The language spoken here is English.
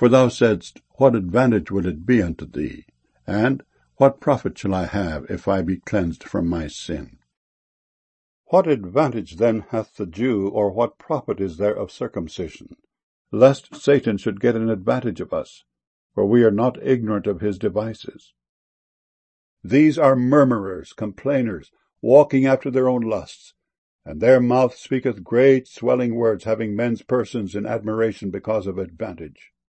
For thou saidst, What advantage will it be unto thee? And what profit shall I have if I be cleansed from my sin? What advantage then hath the Jew, or what profit is there of circumcision? Lest Satan should get an advantage of us, for we are not ignorant of his devices. These are murmurers, complainers, walking after their own lusts, and their mouth speaketh great swelling words, having men's persons in admiration because of advantage.